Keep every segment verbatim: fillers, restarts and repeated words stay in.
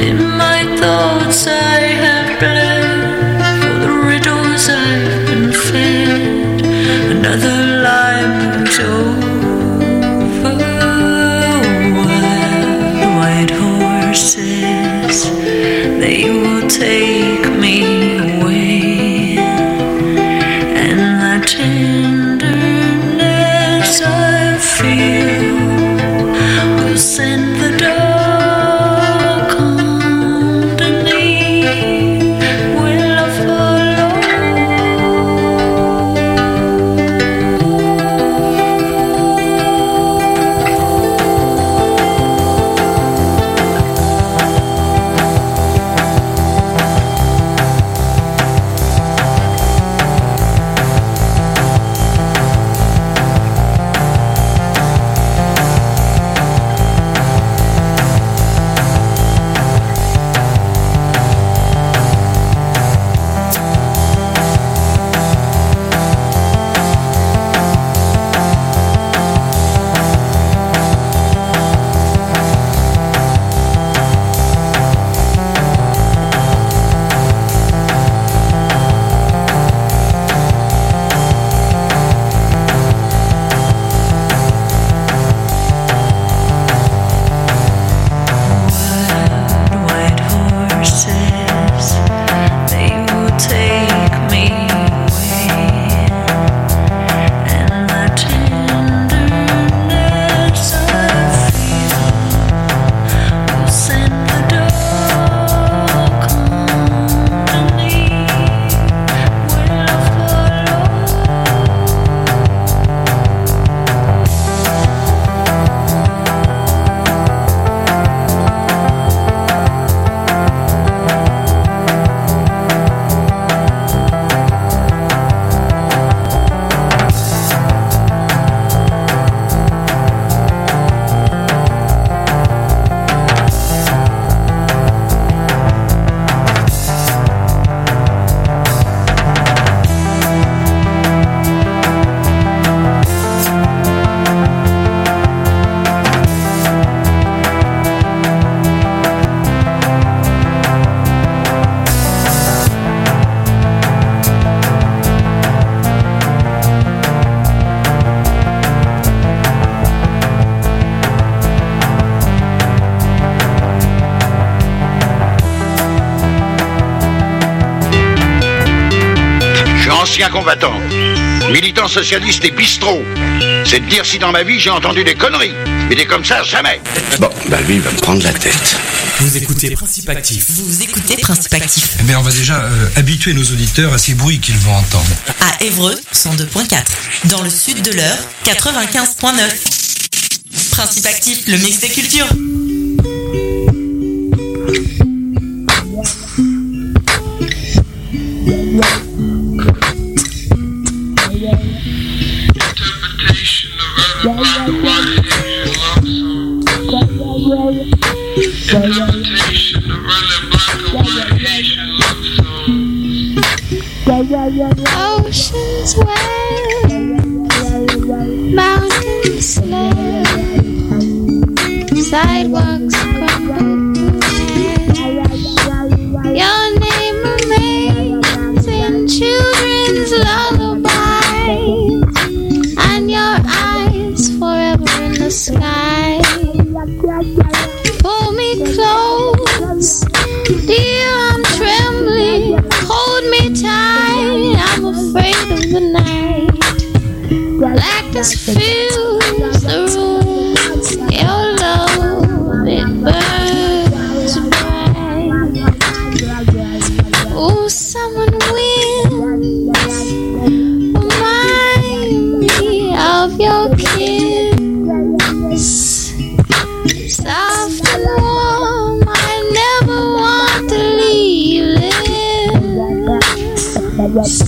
Ancien combattant, militant socialiste et bistrot. C'est de dire si dans ma vie j'ai entendu des conneries. Mais des comme ça, jamais. Bon, bah lui, il va me prendre la tête. Vous écoutez Principe Actif. Vous écoutez Principe Actif. Eh bien, on va déjà euh, habituer nos auditeurs à ces bruits qu'ils vont entendre. À Évreux, cent deux virgule quatre. Dans le sud de l'Eure, quatre-vingt-quinze virgule neuf. Principe Actif, le mix des cultures. Oceans wave, mountains slip, sidewalks crumble away. Your name remains in children's lullabies, and your eyes forever in the sky. Pull me close, dear, I'm trembling. Hold me tight, I'm afraid of the night. Blackness fills the room, your love, it burns bright. Oh, someone will remind me of your kiss. Soft and warm, I never want to leave this.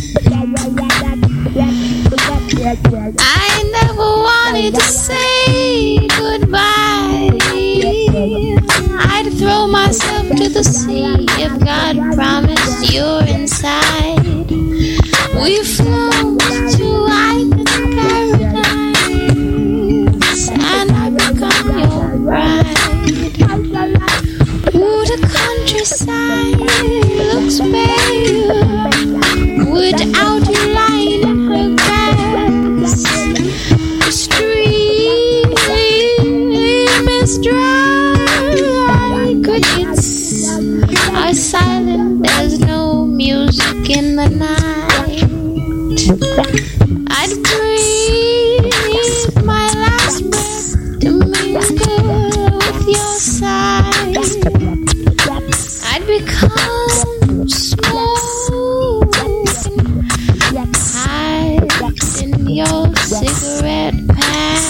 I never wanted to say goodbye. I'd throw myself to the sea if God promised you're inside. We've flown to island paradise, and I become your bride. Ooh, countryside looks bare without a line in her grass. The stream is dry, crickets are silent, there's no music in the night. I'd breathe my last breath to mingle with your side. I'd become smooth and hide in your cigarette pack.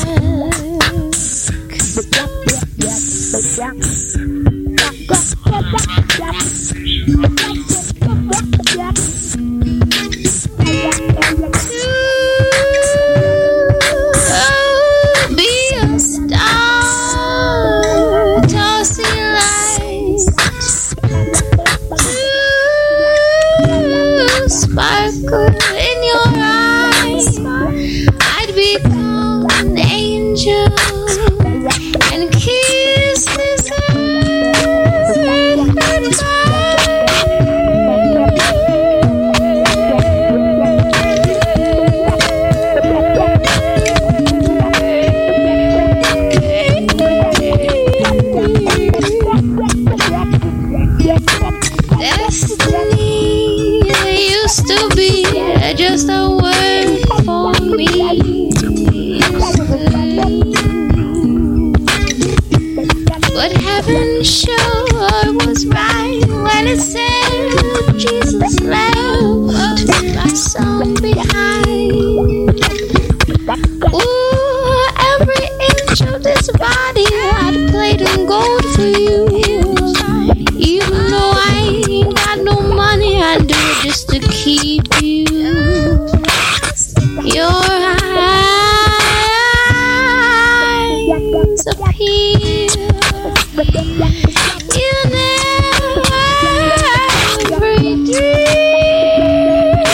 Sparkle in your eyes, I'd become an angel and kiss this earth Destiny used to be just a word for me. But heaven sure was right when it said Jesus left my son behind. Ooh, every inch of this body I'd played in gold for you. Even though I ain't got no money, I'd do it just to keep you. Your eyes appear. You never dream.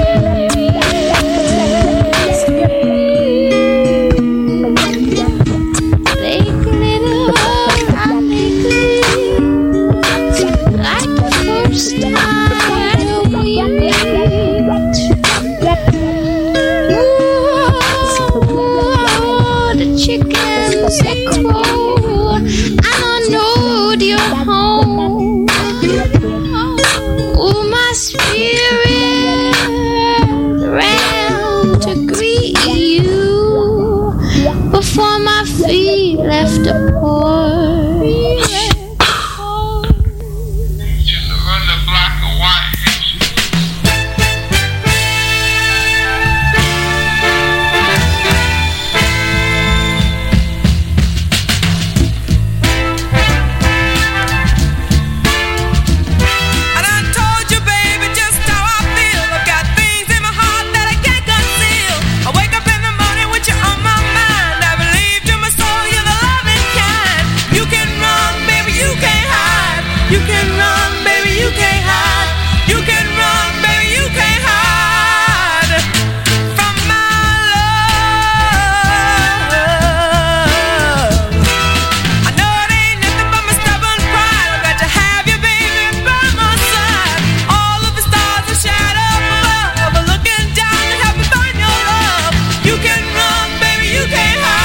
They glitter and they gleam like the first time we met. Ooh, the chickens they crow, and I know you're home. Ooh, my spirit ran to greet you before my feet left the porch.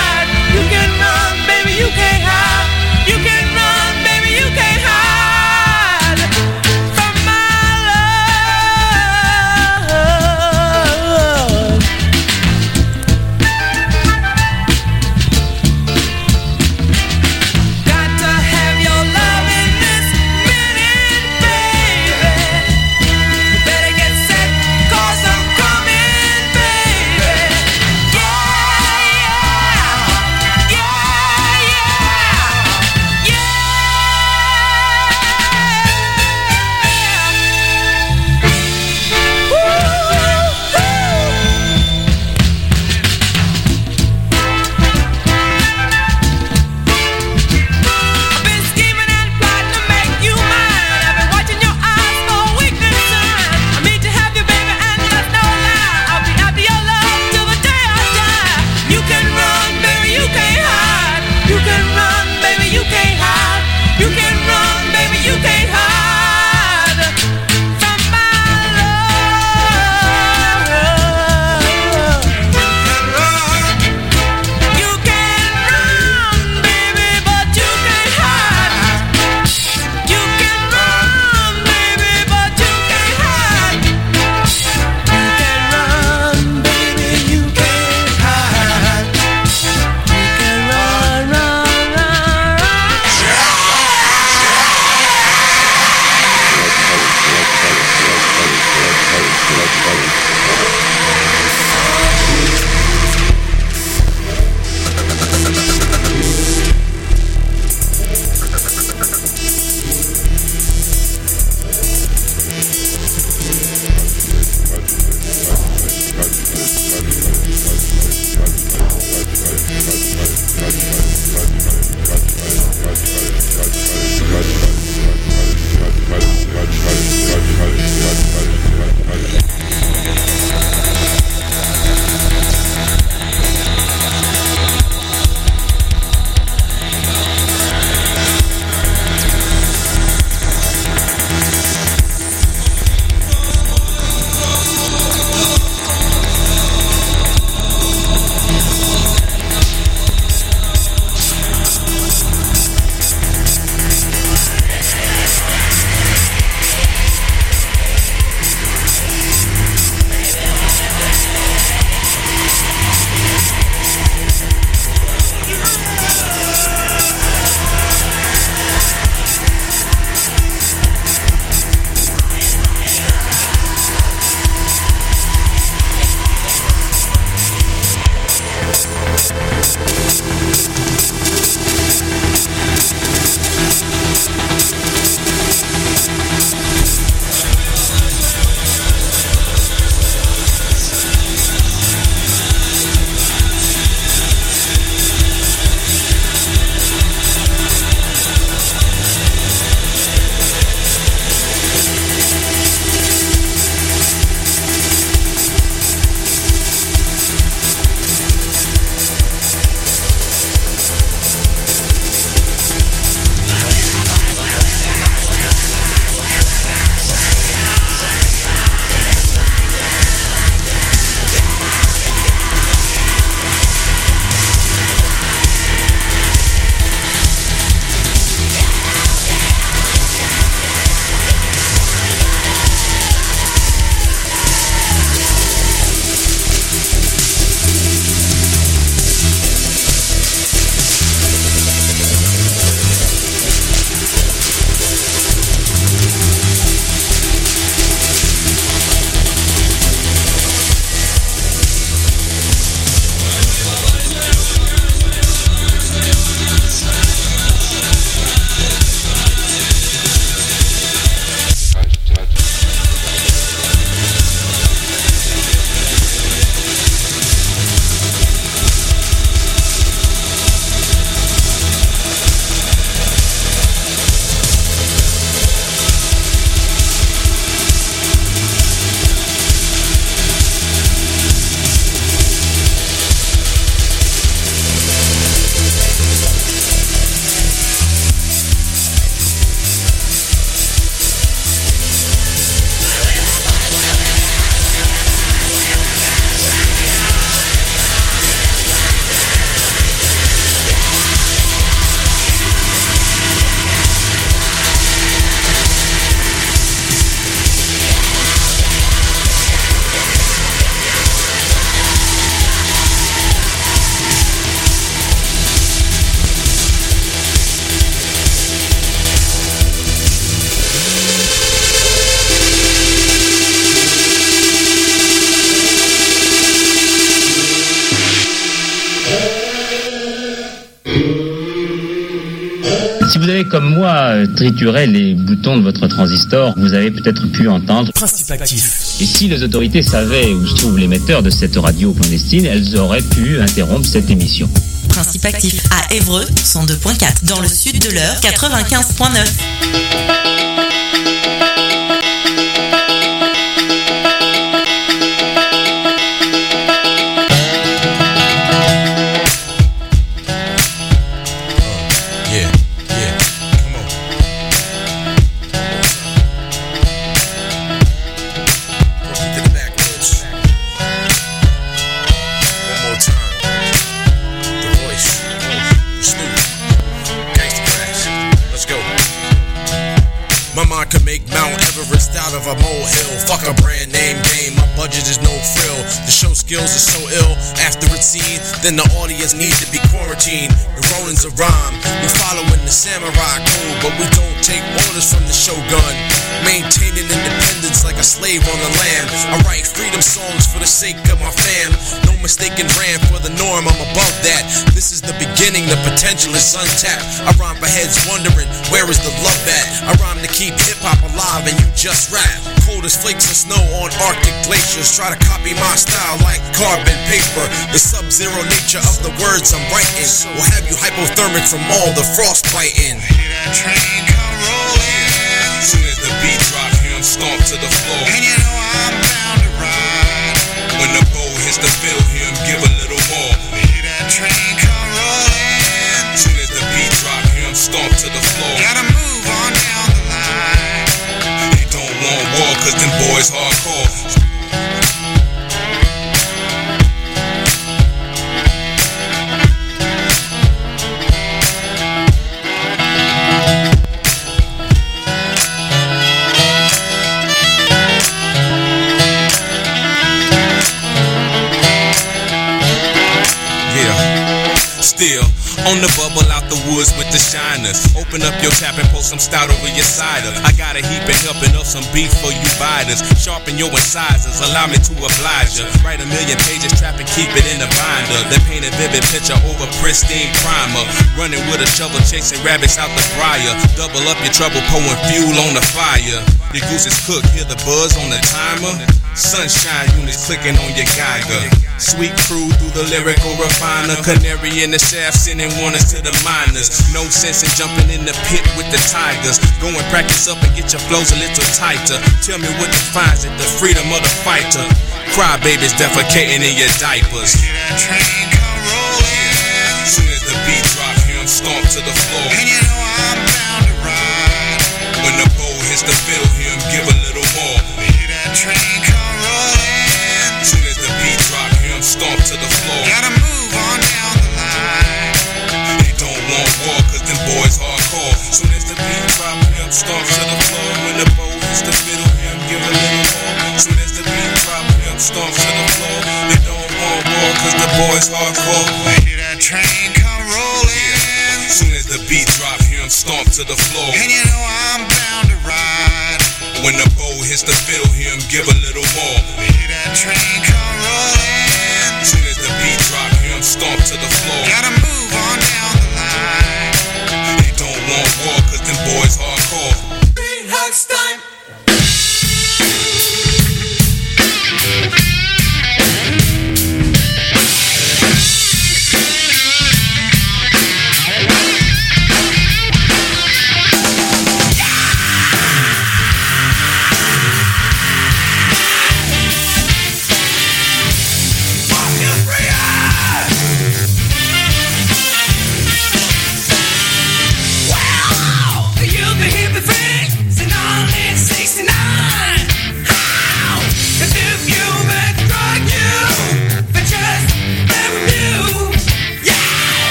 You can run, baby, you can't hide. Si vous avez comme moi trituré les boutons de votre transistor, vous avez peut-être pu entendre Principe actif. Et si les autorités savaient où se trouve l'émetteur de cette radio clandestine, elles auraient pu interrompre cette émission. Principe actif à Évreux, cent deux point quatre. Dans le sud de l'Eure, quatre-vingt-quinze point neuf. Can make Mount Everest out of a molehill. Fuck a brand name game, my budget is no frill. The show skills are so ill, after it's seen, then the audience needs to be quarantined. The Ronins are rhyme, we following the samurai code, but we don't take orders from the shogun. Maintaining independence like a slave on the land. I write freedom songs for the sake of my fam. No mistaken ran for the norm, I'm above that. This is the beginning, the potential is untapped. I rhyme for heads wondering, where is the love at? I rhyme to keep hip-hop alive and you just rap. Cold as flakes of snow on Arctic glaciers. Try to copy my style like carbon paper. The sub-zero nature of the words I'm writing will have you hypothermic from all the frostbiting. Hear that train come rolling. Soon as the beat drop, hear him stomp to the floor. And you know I'm bound to ride. When the bow hits the fiddle, hear him give a little more. Hear that train come rolling. Soon as the beat drop, hear him stomp to the floor. Gotta move on down the line. They don't want war, cause them boys hardcore. Still on the bubble out the woods with the shiners. Open up your tap and pour some stout over your cider. I got a heap and helping up some beef for you biters. Sharpen your incisors, allow me to oblige you. Write a million pages, trap and keep it in the binder. Then paint a vivid picture over pristine primer. Running with a shovel, chasing rabbits out the briar. Double up your trouble, pouring fuel on the fire. Your goose is cooked, hear the buzz on the timer. Sunshine units clicking on your Geiger. Sweet crew through the lyrical refiner. Canary in the shaft, sending warnings to the miners. No sense in jumping in the pit with the tigers. Go and practice up and get your flows a little tighter. Tell me what defines it, the freedom of the fighter. Crybabies defecating in your diapers. Hear that train come rolling. Soon as the beat drop, hear him stomp to the floor. And you know I'm bound to ride. When the bow hits the fiddle, hear him give a little more. Hear that train come rolling. Soon as the beat drop, hear him stomp to the floor. Gotta move on down the line. They don't want war, cause them boys hardcore. Soon as the beat drop, hear him stomp to the floor. When the bow hits the fiddle, hear him give a little more. Soon as the beat drop, hear him stomp to the floor. They don't want war, cause the boys hardcore. I hear that train come rolling. Soon as the beat drop, hear him stomp to the floor. And you know I'm bound to ride. When the bow hits the fiddle, hear him give a little more. Hear that train come rolling. Soon as the beat drop, hear him stomp to the floor. Gotta move on down the line. They don't want war, cause them boys hardcore. Beat hugs time.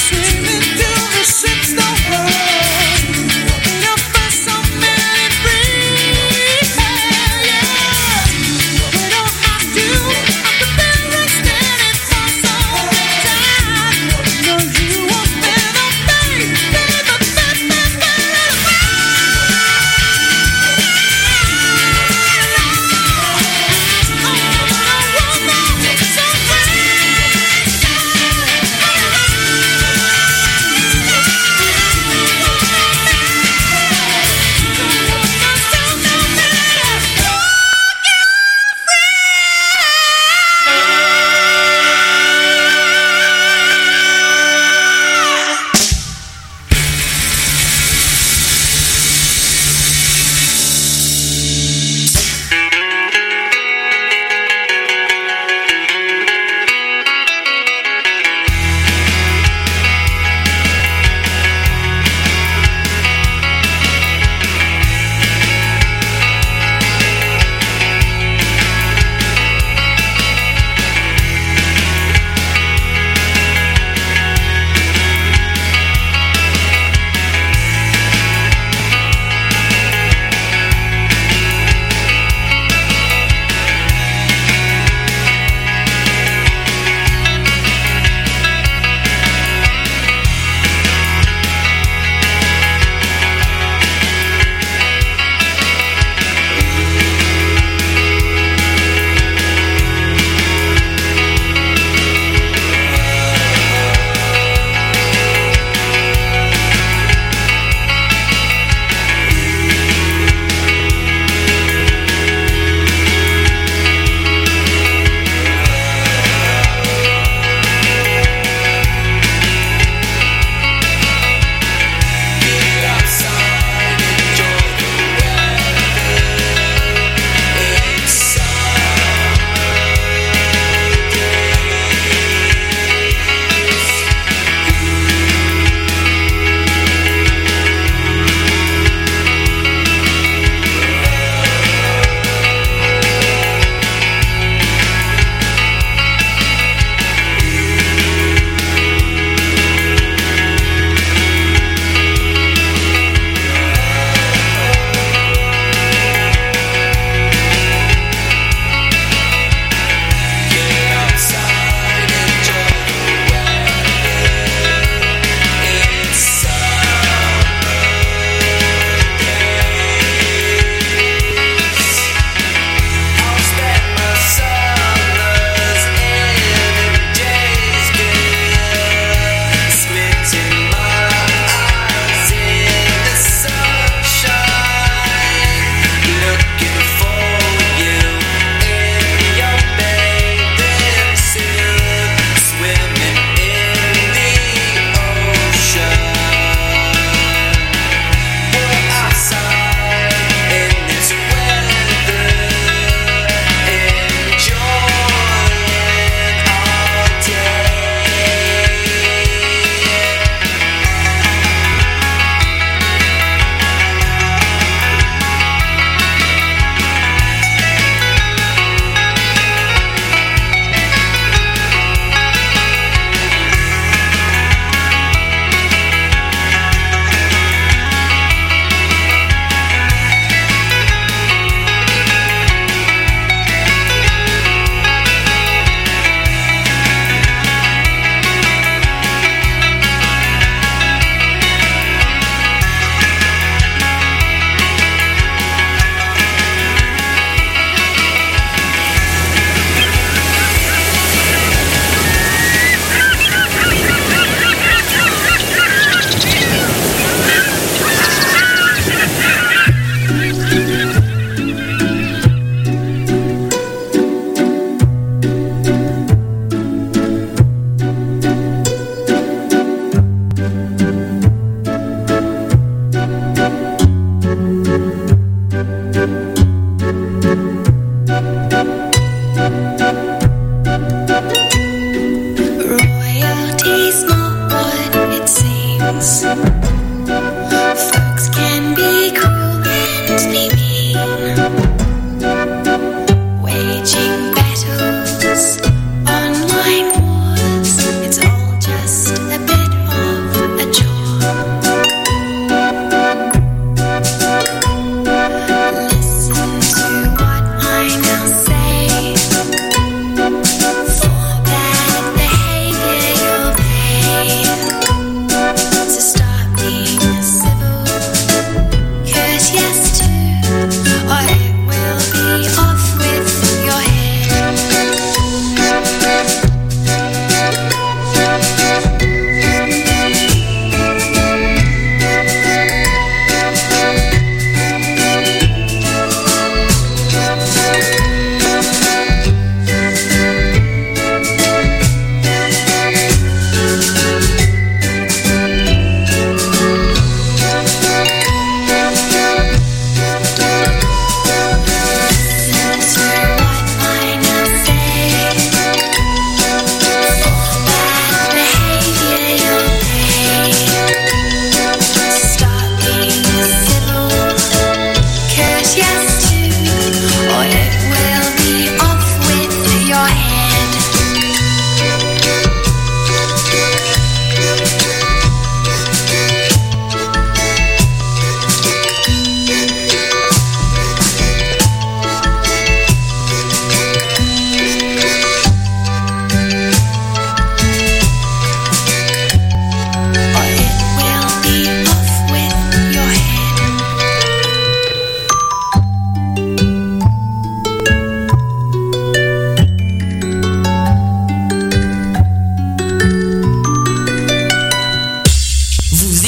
Waging battles, online wars, it's all just a bit more.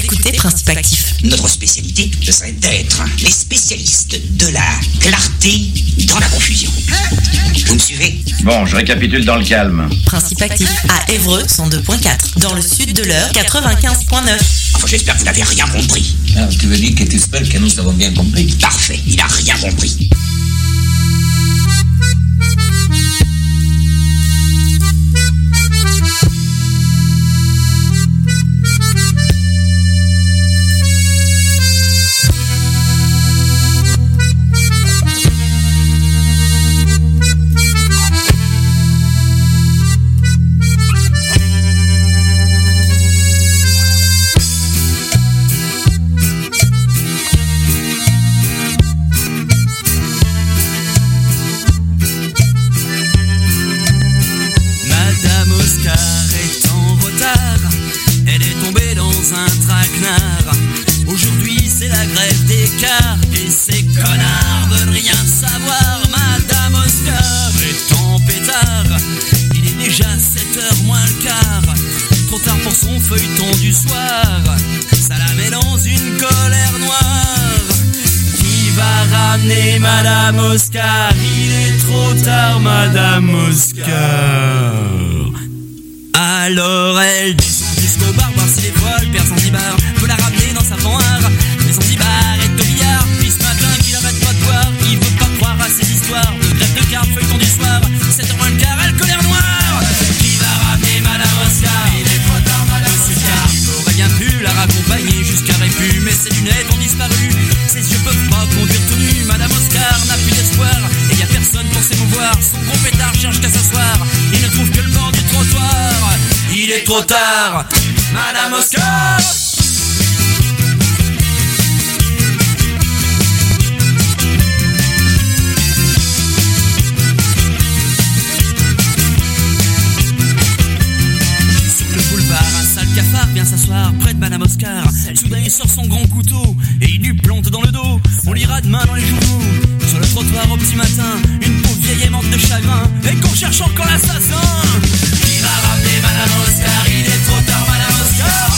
écoutez Principe Actif. Notre spécialité, ce serait d'être les spécialistes de la clarté dans la confusion. Vous me suivez? Bon, je récapitule dans le calme. Principe Actif à Évreux cent deux point quatre. Dans le sud de l'Eure quatre-vingt-quinze point neuf. Enfin, j'espère que vous n'avez rien compris. Ah, tu veux dire que tu espères que nous avons bien compris? Parfait, il a rien compris. Aujourd'hui c'est la grève des cars et ces connards veulent rien savoir. Madame Oscar est en pétard. Il est déjà sept heures moins le quart. Trop tard pour son feuilleton du soir. Ça la met dans une colère noire. Qui va ramener Madame Oscar? Il est trop tard, Madame Oscar. Alors elle descend jusqu'au bar, voir si les fois le père Zanzibar peut la ramener dans sa fanhare. Mais Zanzibar est au billard, puis ce matin qu'il arrête pas de boire. Il veut pas croire à ces histoires de grève de cartes, feuilleton du soir. sept heures moins le quart, elle colère noire. Qui va ramener Madame Oscar? Il est trop tard, Madame Oscar. Il aurait bien pu la raccompagner jusqu'à Répu, mais ses lunettes ont disparu. Ses yeux peuvent pas conduire tout nu. Madame Oscar n'a plus d'espoir et y a personne pour s'émouvoir. Son gros pétard cherche qu'à s'asseoir. Il ne trouve que le bord du trottoir. Il est trop tard, Madame Oscar. Sur le boulevard, un sale cafard vient s'asseoir près de Madame Oscar. Soudain il sort son grand couteau et il lui plante dans le dos. On lira demain dans les journaux. Sur le trottoir au petit matin, une pauvre vieille aimante de chagrin et qu'on cherche encore l'assassin. Qui va ramener Madame Oscar? Il est trop tard, Madame Oscar.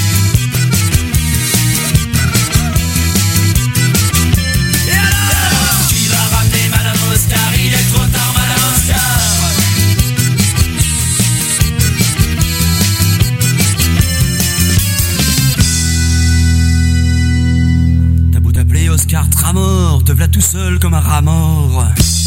Et alors? Qui va ramener Madame Oscar? Il est trop tard, Madame Oscar. T'as beau t'appeler Oscar Tramor, te v'là tout seul comme un rat mort.